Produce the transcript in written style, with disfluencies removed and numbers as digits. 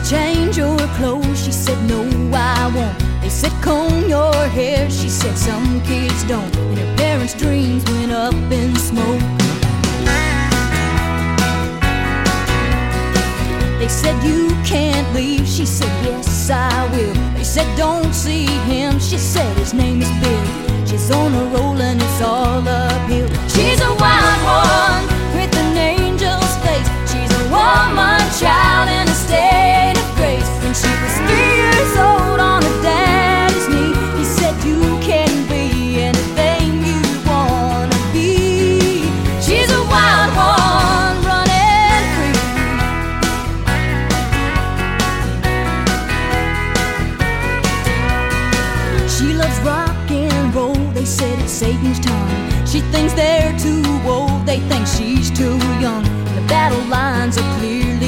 change your clothes? She said, no, I won't. They said, comb your hair. She said, some kids don't. And her parents' dreams went up in smoke. They said, you can't leave. She said, yes, I will. They said, don't see him. She said, his name is Bill. She's on a roll and it's all uphill. She's a wild one with an angel's face. She's a woman child in a state of grace. When she was 3 years old on her daddy's knee, he said, you can be anything you wanna be. She's a wild one running free. She loves rock and roll. They said it's Satan's tongue. She thinks they're too old. They think she's too young. The battle lines are clearly